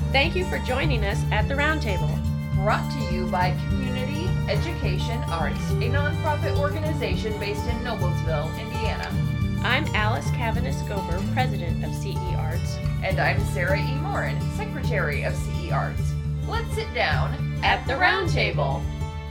Thank you for joining us at the Roundtable. Brought to you by Community Education Arts, a nonprofit organization based in Noblesville, Indiana. I'm Alice Cavanis-Gober, president of CE Arts. And I'm Sarah E. Morin, secretary of CE Arts. Let's sit down at the Roundtable.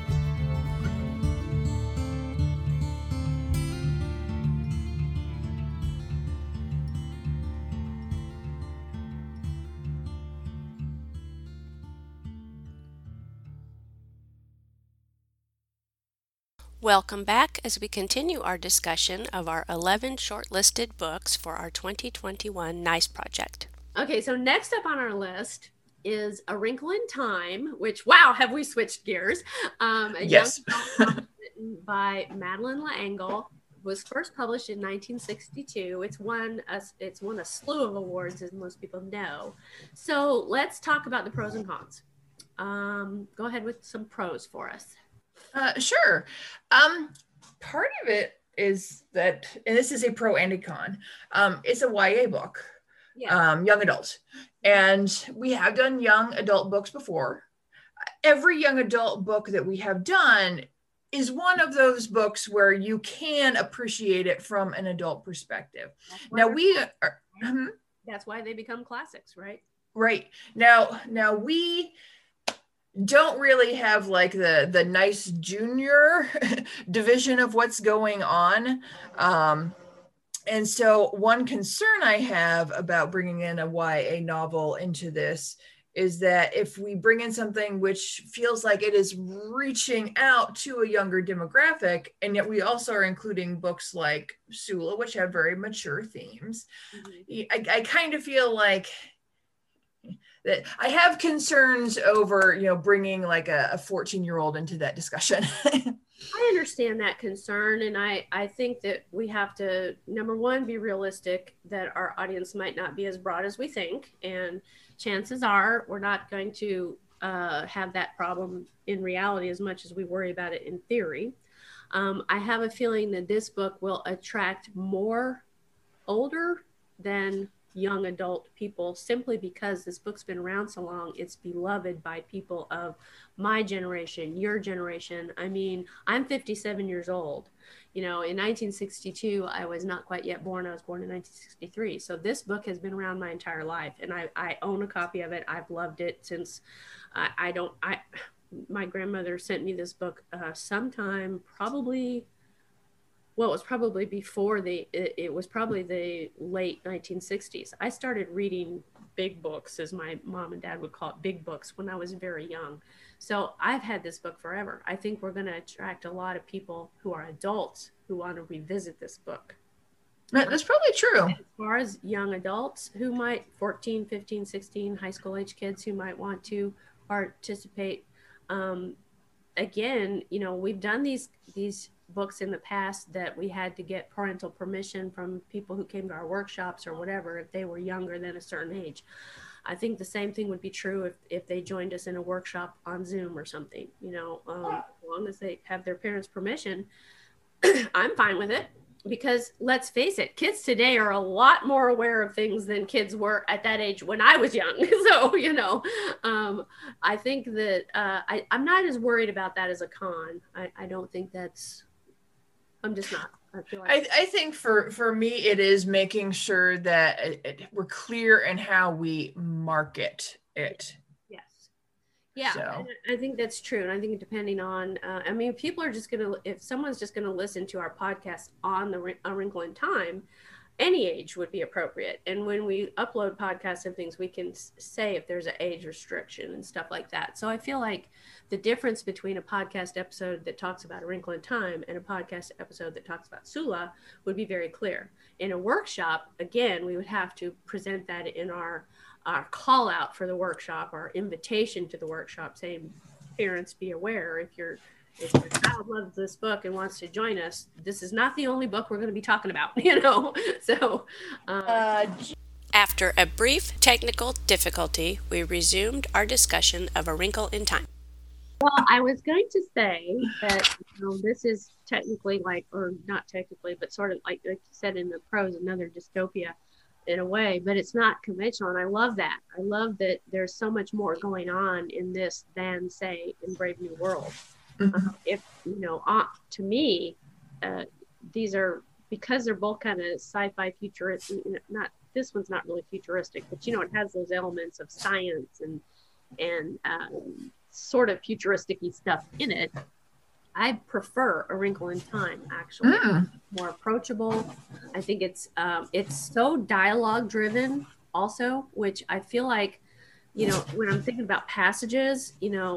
Welcome back as we continue our discussion of our 11 shortlisted books for our 2021 NICE project. Okay, so next up on our list is A Wrinkle in Time, which, wow, have we switched gears? Yes. Young adult written by Madeleine L'Engle, was first published in 1962. It's won a slew of awards, as most people know. So let's talk about the pros and cons. Go ahead with some pros for us. Sure. Part of it is that, and this is a pro and a con, it's a YA book, young adult. And we have done young adult books before. Every young adult book that we have done is one of those books where you can appreciate it from an adult perspective. That's why they become classics, right? Right. Now we don't really have like the nice junior division of what's going on. And so one concern I have about bringing in a YA novel into this is that if we bring in something which feels like it is reaching out to a younger demographic, and yet we also are including books like Sula, which have very mature themes, I kind of feel like that I have concerns over, bringing like a 14-year-old into that discussion. I understand that concern. And I think that we have to, number one, be realistic that our audience might not be as broad as we think. And chances are we're not going to have that problem in reality as much as we worry about it in theory. I have a feeling that this book will attract more older than young adult people, simply because this book's been around so long. It's beloved by people of my generation, your generation. I mean, I'm 57 years old. In 1962, I was not quite yet born. I was born in 1963. So this book has been around my entire life, and I own a copy of it. I've loved it since my grandmother sent me this book sometime probably. Well, it was probably it was probably the late 1960s. I started reading big books, as my mom and dad would call it, big books, when I was very young. So I've had this book forever. I think we're going to attract a lot of people who are adults who want to revisit this book. That's probably true. As far as young adults who might, 14, 15, 16, high school age kids who might want to participate. Again, we've done these books in the past that we had to get parental permission from people who came to our workshops or whatever if they were younger than a certain age. I think the same thing would be true if they joined us in a workshop on Zoom or something. As long as they have their parents' permission, I'm fine with it. Because let's face it, kids today are a lot more aware of things than kids were at that age when I was young. So, I think that I'm not as worried about that as a con. I don't think I'm just not. I think for me, it is making sure that we're clear in how we market it. Yes. Yeah, so. I think that's true. And I think depending on, people are just if someone's just going to listen to our podcast on A Wrinkle in Time, any age would be appropriate. And when we upload podcasts and things, we can say if there's an age restriction and stuff like that. So I feel like the difference between a podcast episode that talks about A Wrinkle in Time and a podcast episode that talks about Sula would be very clear. In a workshop, again, we would have to present that in our call out for the workshop, our invitation to the workshop, saying, parents, be aware, if your child loves this book and wants to join us, this is not the only book we're going to be talking about, So, after a brief technical difficulty, we resumed our discussion of A Wrinkle in Time. Well, I was going to say that this is technically or not technically, but sort of like you said in the prose, another dystopia. in a way, but it's not conventional. And I love that. I love that there's so much more going on in this than, say, in Brave New World. If, to me, these are, because they're both kind of sci-fi futuristic, this one's not really futuristic, but it has those elements of science and sort of futuristic-y stuff in it. I prefer A Wrinkle in Time, actually. More approachable. I think it's so dialogue driven also, which I feel like, when I'm thinking about passages,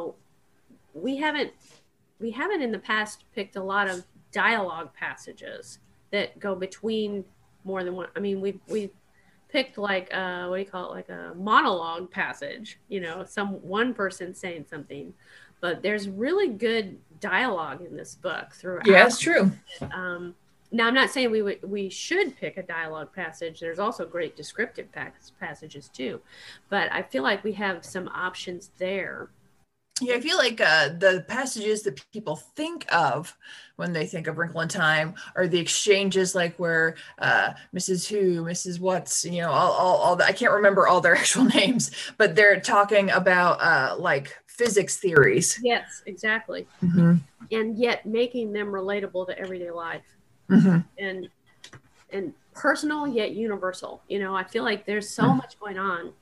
we haven't in the past picked a lot of dialogue passages that go between more than one. I mean, we've picked like what do you call it, like a monologue passage, one person saying something, but there's really good dialogue in this book throughout. Yeah, it's true. Now, I'm not saying we should pick a dialogue passage. There's also great descriptive passages too, but I feel like we have some options there. Yeah, I feel like the passages that people think of when they think of Wrinkle in Time are the exchanges, like where Mrs. Who, Mrs. What's, all the, I can't remember all their actual names, but they're talking about like physics theories. Yes, exactly. And yet making them relatable to everyday life, and personal yet universal. I feel like there's so much going on.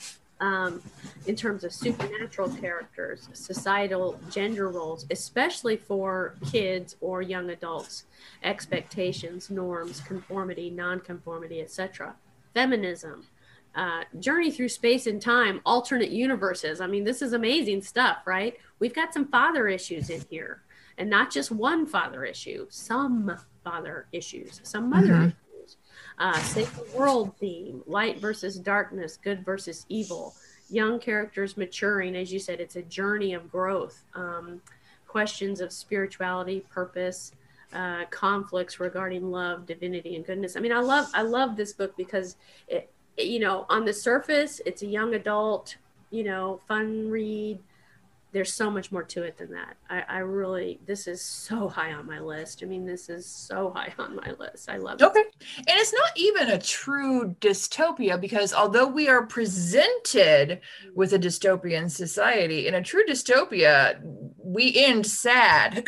In terms of supernatural characters, societal gender roles, especially for kids or young adults, expectations, norms, conformity, nonconformity, etc. Feminism, journey through space and time, alternate universes. I mean, this is amazing stuff, right? We've got some father issues in here, and not just one father issue, some father issues, some mother issues. Sacred world theme, light versus darkness, good versus evil, young characters maturing. As you said, it's a journey of growth. Questions of spirituality, purpose, conflicts regarding love, divinity, and goodness. I mean, I love this book because it, on the surface, it's a young adult, fun read. There's so much more to it than that. I really, this is so high on my list. I mean, this is so high on my list. I love it. Okay. And it's not even a true dystopia, because although we are presented with a dystopian society, in a true dystopia, we end sad.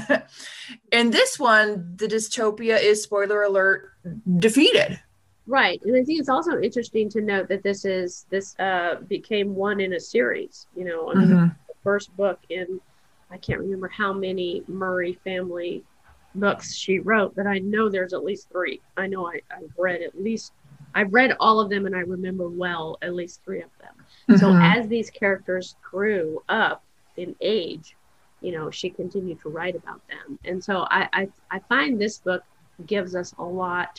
In this one, the dystopia is, spoiler alert, defeated. Right. And I think it's also interesting to note that this became one in a series, first book in, I can't remember how many Murray family books she wrote, but I know there's at least 3. I know I've read all of them, and I remember well at least 3 of them. So as these characters grew up in age, she continued to write about them. And so I find this book gives us a lot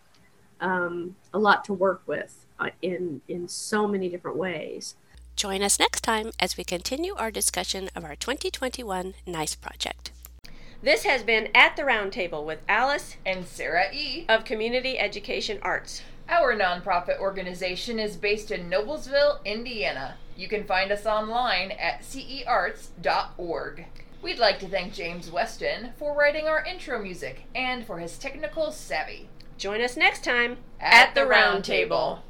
to work with in so many different ways. Join us next time as we continue our discussion of our 2021 NICE project. This has been At the Round Table with Alice and Sarah E. of Community Education Arts. Our nonprofit organization is based in Noblesville, Indiana. You can find us online at cearts.org. We'd like to thank James Weston for writing our intro music and for his technical savvy. Join us next time at the Round Table.